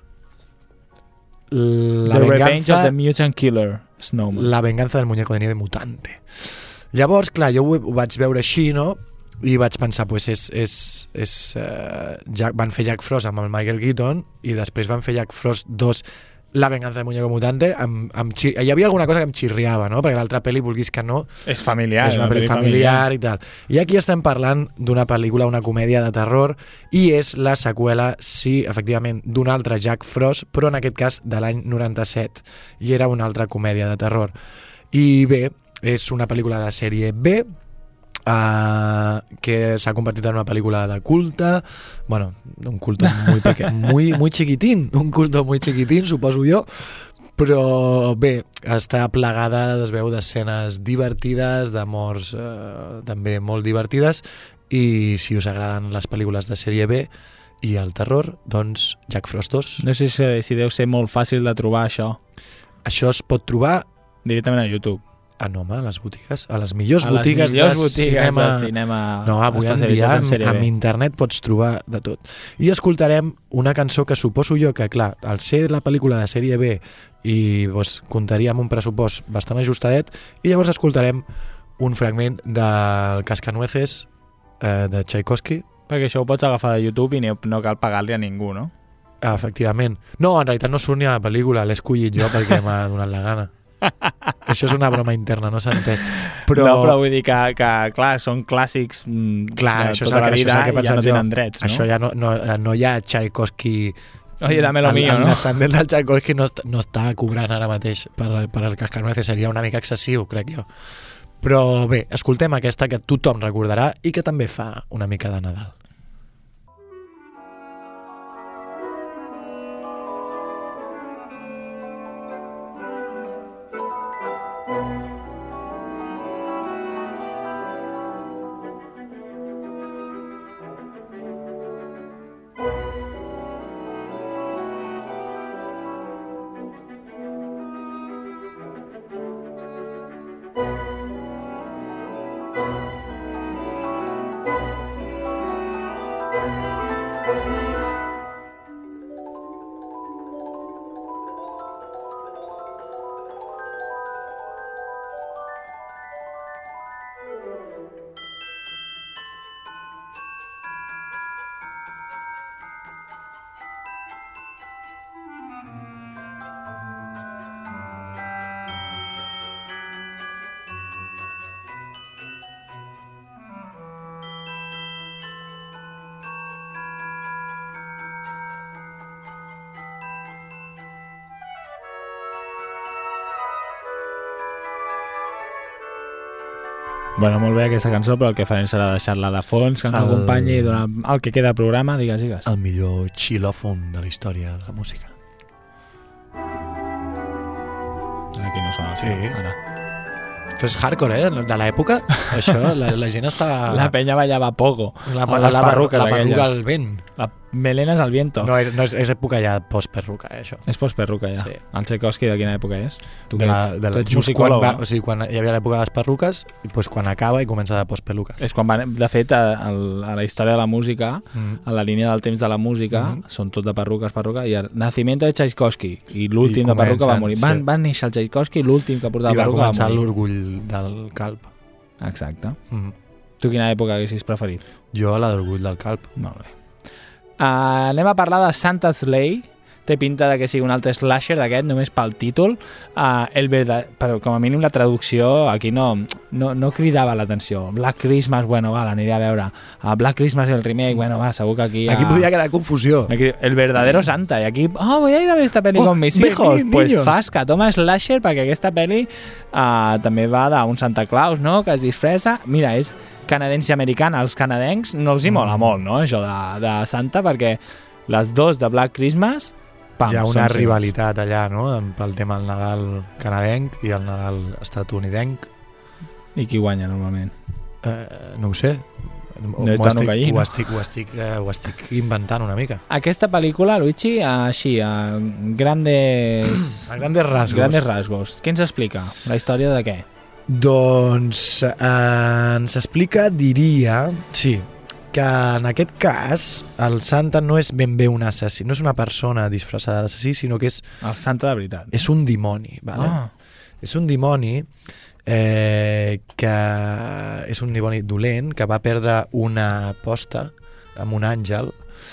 La The venganza, Revenge of the Mutant Killer Snowman. La venganza del muñeco de nieve mutante. Llavors, clar, jo ho, ho vaig veure així, no? I vaig pensar, pues és, és, és, uh, Jack, van fer Jack Frost amb el Michael Keaton i després van fer Jack Frost dos, La venganza del muñeco mutante, amb, amb xir... hi havia alguna cosa que em xirriava, no? Perquè l'altra pel·li, vulguis que no, és familiar, és una, una pel·li familiar, familiar i tal. I aquí estem parlant d'una pel·lícula, una comèdia de terror, i és la seqüela, sí, efectivament, d'un altre Jack Frost, però en aquest cas de l'any noranta-set, i era una altra comèdia de terror. I bé, és una pel·lícula de sèrie B, Uh, que s'ha convertit en una pel·lícula de culte, bueno, un culto muy, peque muy, muy chiquitín, un culto muy chiquitín, suposo jo, però bé, està plegada, es veu, d'escenes divertides, de morts uh, també molt divertides, i si us agraden les pel·lícules de sèrie B i el terror, doncs Jack Frost dos. No sé si, si deu ser molt fàcil de trobar això. Això es pot trobar directament a YouTube. Ah, no, home, a les botigues, a les millors a botigues, les millors de, botigues cinema... de cinema. No, avui en dia amb, amb internet pots trobar de tot. I escoltarem una cançó que suposo jo que, clar, al ser la pel·lícula de sèrie B i doncs, comptaria amb un pressupost bastant ajustadet, i llavors escoltarem un fragment del Cascanueces eh, de Tchaikovsky. Perquè això ho pots agafar de YouTube i no cal pagar-li a ningú, no? Ah, efectivament. No, en realitat no surt ni a la pel·lícula, l'he escollit jo perquè m'ha donat la gana. Això és una broma interna, no s'ha entès. Però... No, però vull dir que, que clar, són clàssics clar, de això tota la que, vida això i ja no tenen drets, no? Això ja no, no, no hi ha Tchaikovsky... Oye, dame lo mío, el, el no? El descendent del Tchaikovsky no, no està cobrant ara mateix per, per el Cascanueces, seria una mica excessiu, crec jo. Però bé, escoltem aquesta que tothom recordarà i que també fa una mica de Nadal. Bueno, molt bé aquesta cançó, però el que farem serà deixar-la de fons, que ens El- acompanyi durant el que queda de programa, digues, digues. El millor xilòfon de la història de la música. Aquí no sona el Sí. sí. Ara. Això és hardcore, eh? De l'època, això, la, la gent està... La penya ballava poco. La, a la, les la, perruques la perruca aquelles. al vent. La melenes al viento. No, no és, és època ja post-perruca, eh, això. És post-perruca, ja. Sí. El Tchaikovsky de quina època és? Tu de que la, ets, de la, tu ets just quan, musicòleg, va, no? o sigui, quan hi havia l'època de les perruques, i doncs quan acaba i comença de post-perruca. És quan van, de fet, a, a la història de la música, Mm. a la línia del temps de la música, Mm. són tot de perruques, perruca, i el nacimiento de Tchaikovsky, i l'últim I de perruca va comencen, morir. sí. Van, van néixer el Tchaikovsky i l'últim que portava I va perruca va començar morir. l'orgull del calp. Exacte. Mm. Tu quina època haguessis preferit? Jo la d'orgull del calp. Molt bé. Uh, anem a parlar de Santa's Slay. Té pinta de que sigui un altre slasher d'aquest, només pel títol. Uh, el verdad... Però com a mínim la traducció aquí no, no, no cridava l'atenció. Black Christmas, bueno, va, l'aniré a veure. Uh, Black Christmas el remake, bueno, va, segur que aquí... Aquí uh, podria quedar confusió. Aquí, el verdadero Santa. I aquí, oh, voy a ir a ver esta peli Oh, con mis ven, hijos. ven, Pues niños. fasca, toma slasher, perquè aquesta peli uh, també va d'un Santa Claus, no?, que es disfressa. Mira, és canadense americana. Els canadencs no els hi mola Mm. molt, no?, això de, de Santa, perquè les dos de Black Christmas... Pam, Hi ha una són rivalitat allà, no?, pel tema del Nadal canadenc i el Nadal estatunidenc. I qui guanya normalment? Eh, no ho sé. No M'ho és tan estic, gallina. ho, estic, ho, estic, eh, ho estic inventant una mica. Aquesta pel·lícula, Luigi, així, a grandes... A grandes rasgos. Grandes rasgos. Què ens explica? La història de què? Doncs eh, ens explica, diria, sí, que en aquest cas el Santa no és ben bé un assassí, no és una persona disfressada d'assassí, sinó que és... El Santa de veritat. És un dimoni, vale? Ah. És un dimoni eh, que és un dimoni dolent que va perdre una aposta amb un àngel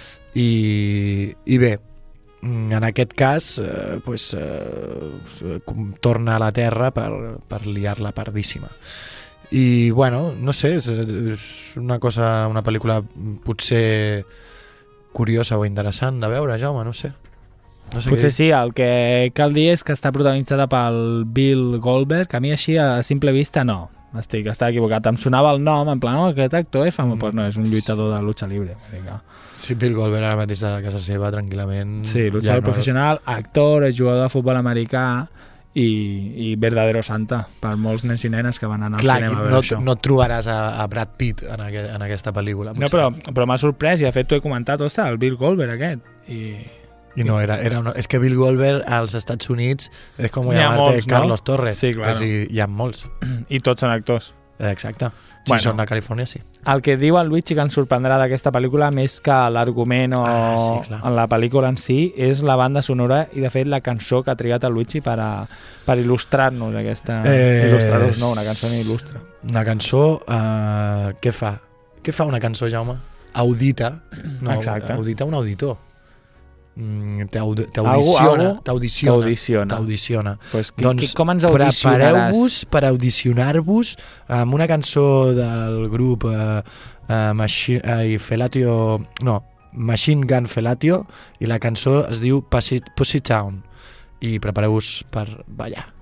i, i bé, en aquest cas eh, pues, eh, torna a la Terra per, per liar-la pardíssima. I bueno, no sé, és, és una cosa, una pel·lícula potser curiosa o interessant de veure, Jaume, no sé. No sé Potser què sí, el que cal dir és que està protagonitzada pel Bill Goldberg, que a mi així a simple vista no, estic, estava equivocat, em sonava el nom, en plan, oh, aquest actor és famós, mm. pues no, és un lluitador de lucha libre. Sí, Bill Goldberg ara mateix de casa seva, tranquil·lament... Sí, luchador ja no... professional, actor, jugador de futbol americà i, i verdadero Santa per molts nens i nenes que van anar al Clar, cinema a no, veure això. no et trobaràs a, a Brad Pitt en, aqu en aquesta pel·lícula. No, però, però m'ha sorprès i de fet t'ho he comentat, ostres, el Bill Goldberg aquest. I, I no, era, era una... és que Bill Goldberg als Estats Units és com N'hi ha llamar-te molts, no? Carlos Torres. Sí, claro. Que sí, hi ha molts. I tots són actors. Exacte. Si Bueno. són de Califòrnia, sí. El que diu el Luigi que ens sorprendrà d'aquesta pel·lícula, més que l'argument o Ah, sí, clar. en la pel·lícula en si, és la banda sonora i, de fet, la cançó que ha triat el Luigi per, a, per il·lustrar-nos aquesta... Eh, Il·lustrar-nos, no, una cançó no il·lustra. Una cançó... Uh, què fa? Què fa una cançó, Jaume? Audita. No, Exacte. Audita un auditor. Mm, Algú- T'audiciona. algú T'audiciona. t'audiciona. T'audiciona. Pues, qui- doncs qui- com ens audicionaràs? prepareu-vos per audicionar-vos amb una cançó del grup uh, uh, Machi uh, Felatio... No, Machine Gun Felatio, i la cançó es diu Pussy, Pussy Town. I prepareu-vos per ballar.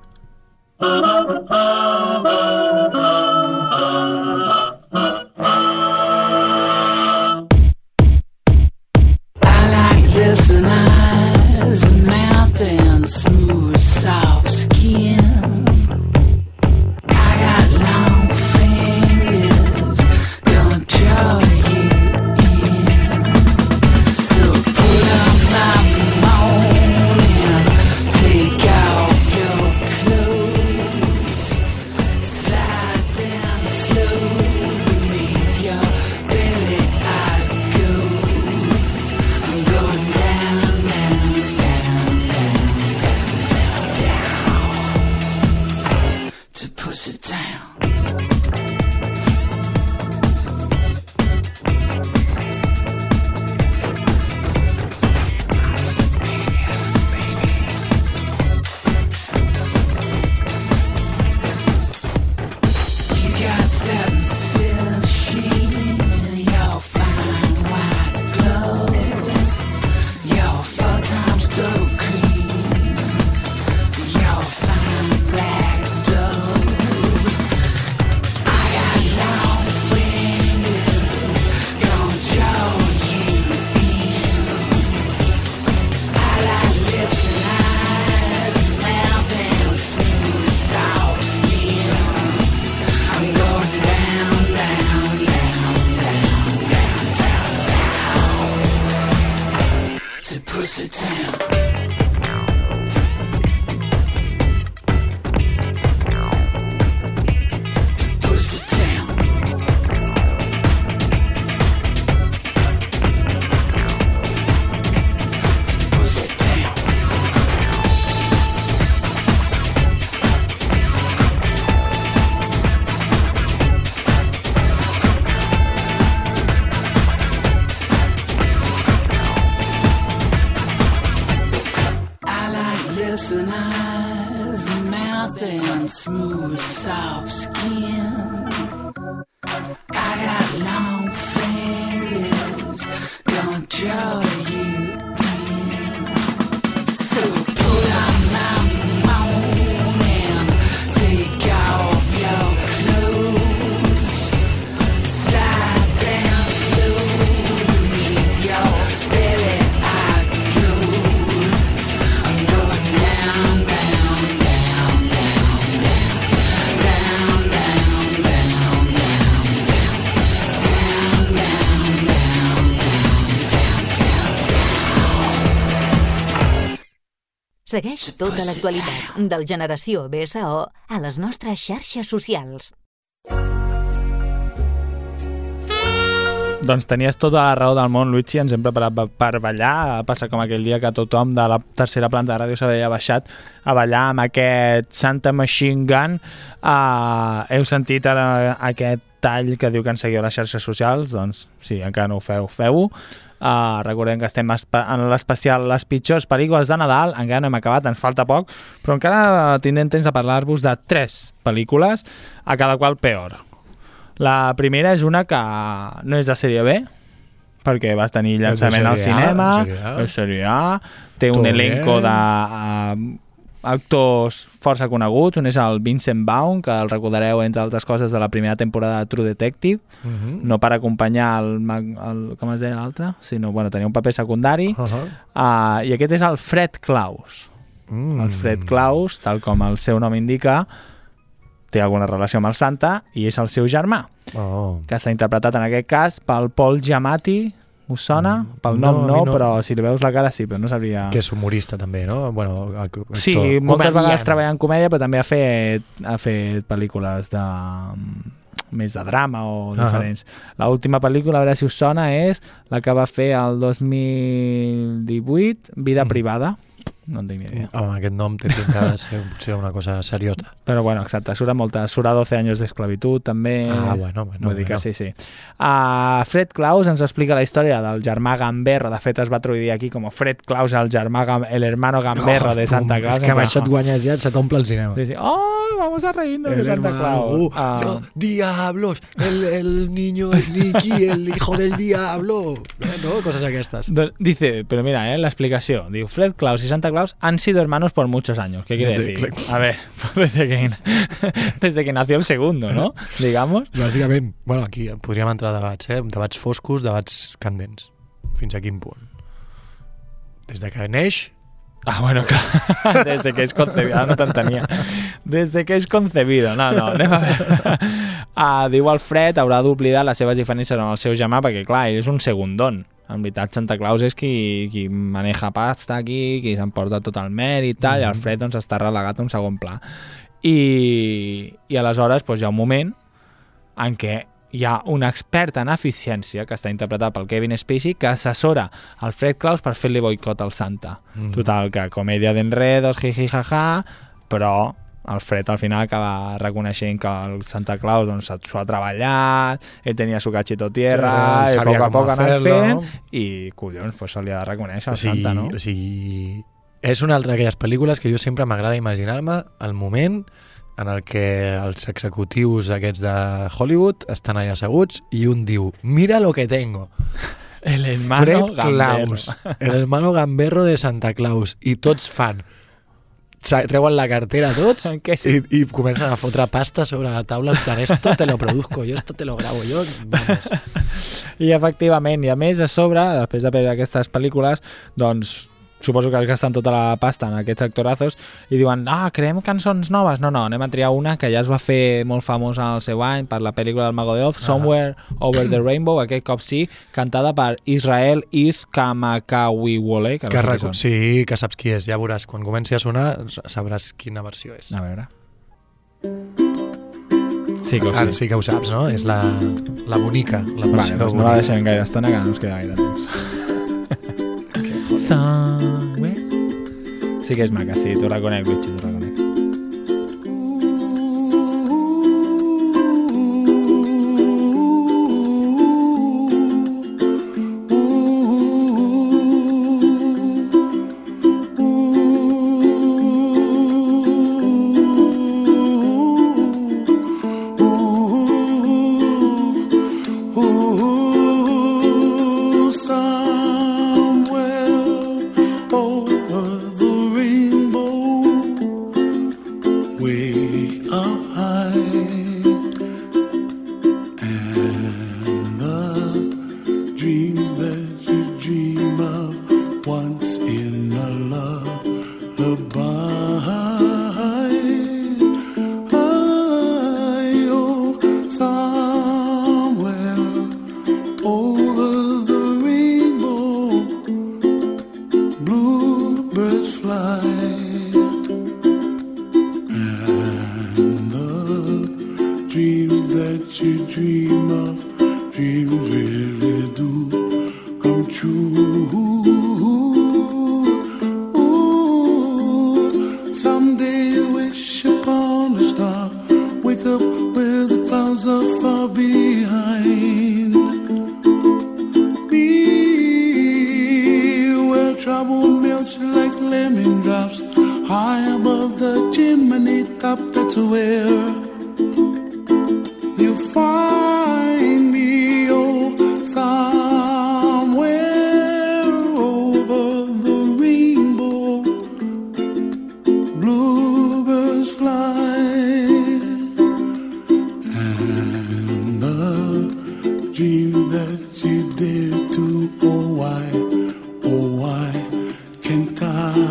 Listen, eyes and mouth and smooth, soft skin. I got long fingers, gonna draw you in. So put up my moan and take off your clothes. Slide Pussy Town. Pussy Town. Pussy Town. I like listen eyes, mouth and smooth soft skin. I got long fingers, gonna draw you in. So put on my moan and take off your clothes. Slide down slowly beneath your belly. I go. I'm going down, down, down, down, down, down, down, down, down, down, Segueix tota l'actualitat del Generació B S O a les nostres xarxes socials. Doncs tenies tota la raó del món, Luigi, ens hem preparat per ballar. Passa com aquell dia que tothom de la tercera planta de ràdio s'havia baixat a ballar amb aquest Santa Machine Gun. Uh, heu sentit ara aquest tall que diu que ens seguiu a les xarxes socials? Doncs sí, encara no ho feu, feu-ho. Uh, recordem que estem en l'especial Les pitjors pel·lícules de Nadal, encara no hem acabat, ens falta poc, però encara tindrem temps de parlar-vos de tres pel·lícules, a cada qual peor. La primera és una que no és de sèrie B, perquè vas tenir llançament al cinema, és sèrie A, té un elenco de uh, actors força coneguts. Un és el Vincent Vaughn, que el recordareu entre altres coses de la primera temporada de True Detective, uh-huh. no per acompanyar el, el com es deia l'altre, sinó bueno, tenia un paper secundari, uh-huh. uh, i aquest és el Fred Claus. Mm. El Fred Claus, tal com el seu nom indica, té alguna relació amb el Santa i és el seu germà, oh. que està interpretat en aquest cas pel Paul Giamatti. Us sona? Mm. Pel nom no, no, no, però si li veus la cara sí, però no sabria... Que és humorista també, no? Bueno, actor, sí, moltes vegades treballa en comèdia, però també ha fet, ha fet pel·lícules de més de drama o uh-huh. diferents. L'última pel·lícula, a veure si us sona, és la que va fer el dos mil divuit, Vida mm. privada. No en tinc ni idea. Amb aquest nom té pinta de ser potser una cosa seriota. Però bueno, exacte, surt molta, surt a doce anys d'esclavitud també. Ah, bueno, bueno. Vull dir bueno. que sí, sí. Uh, Fred Claus ens explica la història del germà Gamberro. De fet, es va traduir aquí com Fred Claus, el germà, el hermano Gamberro oh, de Santa Claus. És que amb això et guanyes ja, se t'omple el cinema. Sí, sí. Oh, vamos a reírnos el de Santa Claus. Uh, uh. No, diablos, el, el niño es Nicky, el hijo del diablo. No, cosas aquestes. Dice, pero mira, eh, la explicación. Digo, Fred Claus y Santa Claus han sido hermanos por muchos años. ¿Qué quiere decir? A ver, desde que, desde que nació el segundo, ¿no? Digamos. Bàsicament, bueno, aquí podríem entrar a debats, eh? Debats foscos, debats candents. Fins a quin punt? Des de que neix... Ah, bueno, clar. Desde que és concebido. No t'entenia. Desde que és concebido. No, no, anem a veure. Ah, diu el Fred, haurà d'oblidar les seves diferències amb el seu germà, perquè, clar, ell és un segundón. En veritat, Santa Claus és qui, qui maneja pasta aquí, qui s'emporta tot el mèrit i tal, mm-hmm. i el Fred doncs, està relegat a un segon pla. I, i aleshores doncs, hi ha un moment en què hi ha un expert en eficiència que està interpretat pel Kevin Spacey que assessora el Fred Claus per fer-li boicot al Santa. Mm-hmm. Total, que comèdia d'enredos, jiji, jaja, però el Fred al final acaba reconeixent que el Santa Claus doncs, s'ho ha treballat, ell tenia su cachito tierra, i a poc a poc ha anat fent, i collons, pues, se li ha de reconèixer al o sigui, Santa, no? O sigui, és una altra d'aquelles pel·lícules que jo sempre m'agrada imaginar-me el moment en el que els executius aquests de Hollywood estan allà asseguts i un diu, mira lo que tengo. El hermano Fred Claus, el hermano Gamberro de Santa Claus, i tots fan treuen la cartera tots sí? i, i comencen a fotre pasta sobre la taula en plan, esto te lo produzco yo, esto te lo grabo yo, vamos. I efectivament, i a més a sobre, després de veure aquestes pel·lícules, doncs suposo que es gasten tota la pasta en aquests actorazos i diuen, ah, creem cançons noves. No, no, anem a triar una que ja es va fer molt famosa al seu any per la pel·lícula del Mago de Oz, Somewhere Over the Rainbow, aquest cop sí, cantada per Israel Iz Kamakawiwo'ole, que no que sé recu- qui són. sí, que saps qui és, ja veuràs, quan comenci a sonar sabràs quina versió és. A veure. Sí que ho Ara sé. sí que ho saps, no? És la, la bonica, la versió Vale, doncs no la deixem gaire estona, que no ens queda gaire temps. Somewhere. Sí que és maca, sí, t'ho reconec, Luigi, t'ho reconec. Ooh, somewhere over the rainbow, way up high, and the dreams that you dream of once in a lullaby. Oh, somewhere over the rainbow, bluebirds fly, and the dreams that you dream of, dreams really do come true. Ooh, someday you wish upon a star, wake up where the clouds are far behind. Be where trouble melts like lemon drops, high above the chimney top. That's where you find me. Oh, somewhere over the rainbow, bluebirds fly, and the dream that you dare to, oh why, oh why can't I?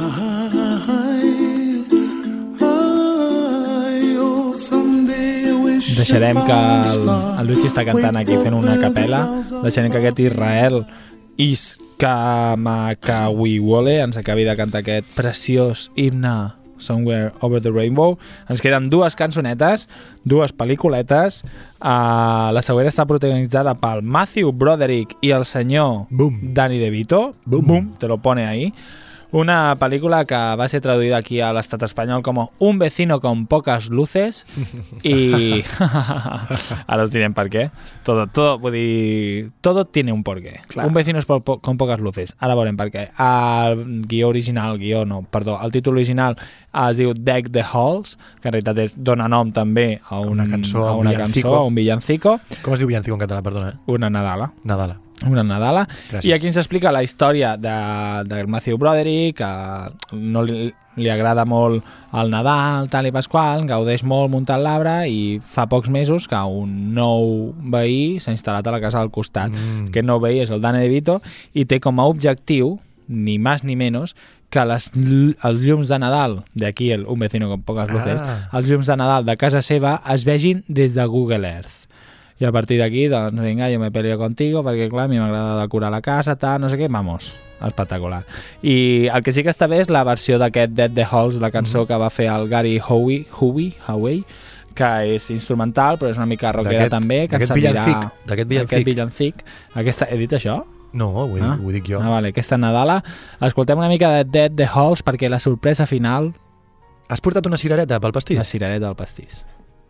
I, oh, someday I wish Deixarem que upon a el, star, el Luigi està cantant aquí fent una capella. Deixarem que aquest Israel Iz Kamakawiwo'ole ens acabi de cantar aquest preciós himne Somewhere Over the Rainbow. Ens queden dues cançonetes, dues pel·lículetes. Uh, la següent està protagonitzada pel Matthew Broderick i el senyor Boom. Danny DeVito. Boom. Boom, te lo pone ahí. Una pel·lícula que va ser traduïda aquí a l'estat espanyol com Un vecino con pocas luces i ara us direm per què. Todo, todo, vull dir, todo tiene un porqué. Clar. Un vecino po po con pocas luces. Ara veurem per què. El guió original, el guió no, perdó, el títol original es diu Deck the Halls, que en realitat és, dona nom també a, un, una cançó, a una cançó, a un villancico. Com es diu villancico en català, perdona? Eh? Una Nadala. Nadala. Una Nadala. Gràcies. I aquí ens explica la història de, de Matthew Broderick, que no li, li agrada molt el Nadal, tal i pasqual, gaudeix molt muntant l'arbre i fa pocs mesos que un nou veí s'ha instal·lat a la casa del costat. Mm. Aquest nou veí és el Danny DeVito i té com a objectiu, ni més ni menys, que les, els llums de Nadal, d'aquí el Un vecino con pocas luces, Ah. els llums de Nadal de casa seva es vegin des de Google Earth. I a partir d'aquí, doncs, vinga, jo me peleo contigo, perquè, clar, a mi m'agrada decorar la casa, tal, no sé què, vamos, espectacular. I el que sí que està bé és la versió d'aquest Dead the Halls, la cançó mm. que va fer el Gary Howe, Howe, Howe, que és instrumental, però és una mica rockera també, que ens D'aquest anirà... villancic. D'aquest villancic. D'aquest villancic. Aquesta... He dit això? No, ho, he, Ah? ho dic jo. Ah, vale, aquesta Nadala. Escoltem una mica de Dead the Halls perquè la sorpresa final... Has portat una cirereta pel pastís? La cirereta del pastís.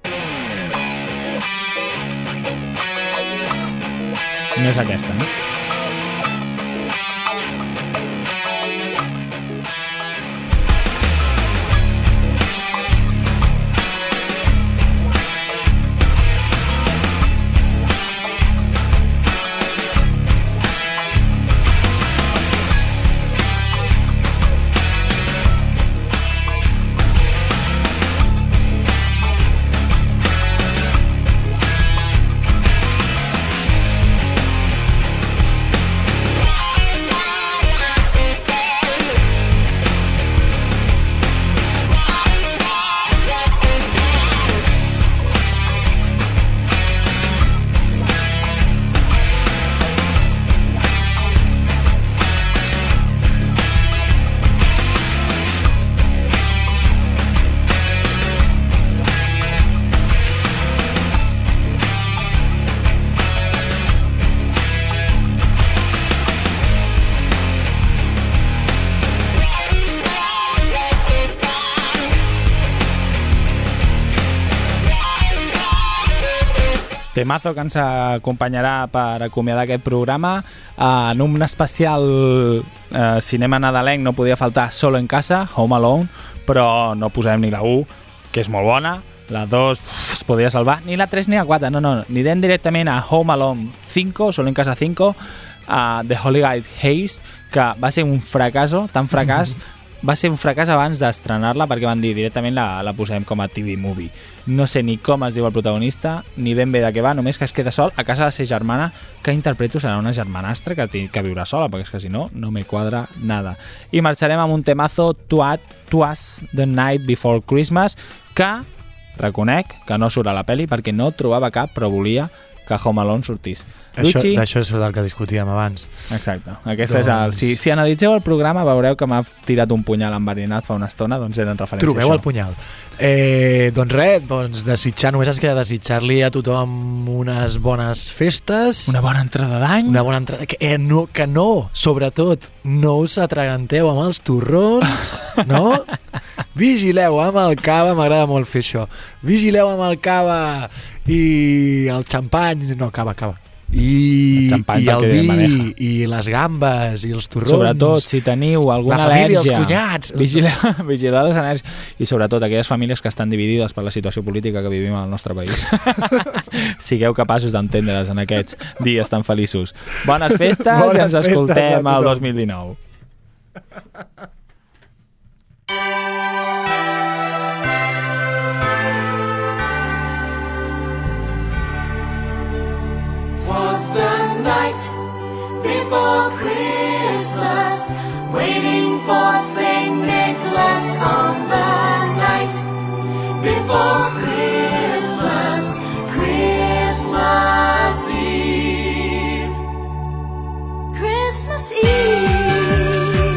No és aquesta, eh? Temazo que ens acompanyarà per acomiadar aquest programa. En un especial eh, cinema nadalenc no podia faltar Solo en casa, Home Alone, però no posem ni la u, que és molt bona, la dos es podria salvar, ni la tres ni la quatre, no, no, anirem directament a Home Alone cinco, Solo en casa cinco, a The Hollywood Haze, que va ser un fracasso, tan fracàs, va ser un fracàs abans d'estrenar-la perquè van dir directament la, la posem com a T V movie. No sé ni com es diu el protagonista, ni ben bé de què va, només que es queda sol a casa de sa germana, que interpreto serà una germanastra que, que viurà sola, perquè és que si no, no me quadra nada. I marxarem amb un temazo, Tuat, Twas the Night Before Christmas, que reconec que no surt a la pel·li perquè no trobava cap, però volia que Home Alone sortís. Això, d'això és del que discutíem abans. Exacte. Aquesta doncs... és el, si, si analitzeu el programa veureu que m'ha tirat un punyal enverinat fa una estona, doncs eren referència Trobeu a això. el punyal. Eh, doncs res, doncs desitjar, només ens queda desitjar-li a tothom unes bones festes. Una bona entrada d'any. Una bona entrada... Que, eh, no, que no, sobretot, no us atraganteu amb els torrons, no? Vigileu amb el cava, m'agrada molt fer això. Vigileu amb el cava i el xampany, no, cava, cava. I el, i el vi, i les gambes, i els torrons. Sobretot, si teniu alguna la família, al·lèrgia, els cunyats. Vigileu, vigileu les al·lèrgies. I sobretot aquelles famílies que estan dividides per la situació política que vivim al nostre país. Sigueu capaços d'entendre's en aquests dies tan feliços. Bones festes. Bones i ens escoltem al dos mil dinou. Was the night before Christmas, waiting for Saint Nicholas on the night before Christmas, Christmas Eve, Christmas Eve.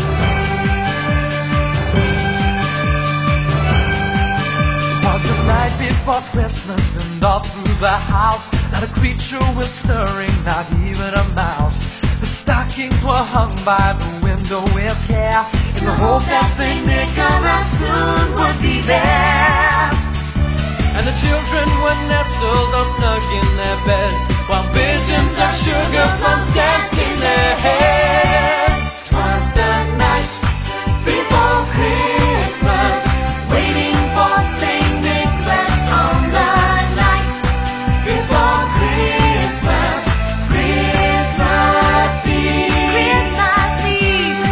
Was the night before Christmas, and all through the house not a creature was stirring, not even a mouse. The stockings were hung by the window with care, in the hope that Saint Nicholas soon would be there. And the children were nestled all snug in their beds, while visions of sugar plums danced in their heads. 'Twas the night before Christmas, waiting for Saint Nicholas on the night before Christmas, Christmas Eve, Christmas Eve.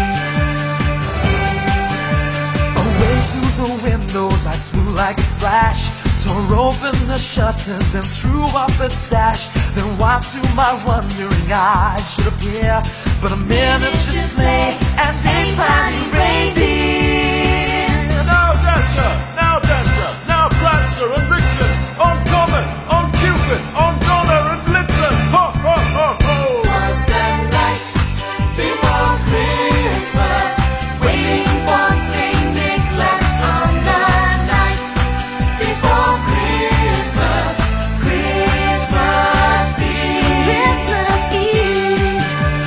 Away through the windows I flew like a flash, tore open the shutters and threw up a sash. Then what to my wondering eyes should appear but a miniature sleigh and a tiny reindeer. Now Dasher, now Dasher, now Prancer and Vixen, on Comet, on Cupid, on Donner and Blitzen, ho, ho, ho, ho! 'Twas the night before Christmas, waiting for Saint Nicholas on the night before Christmas, Christmas Eve, Christmas Eve.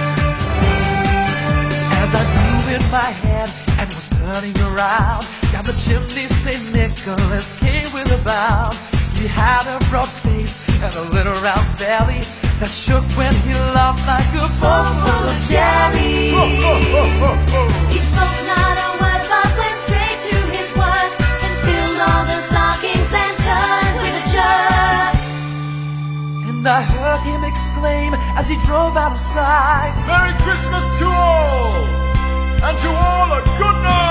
As I blew in my head and was turning around, down the chimney Saint Nicholas came with a bound. He had a broad face and a little round belly that shook when he laughed like a bowl full of jelly. Ho, ho, ho, ho, ho. He spoke not a word but went straight to his work and filled all the stockings and turned with a jerk. And I heard him exclaim as he drove out of sight, Merry Christmas to all, and to all a good night!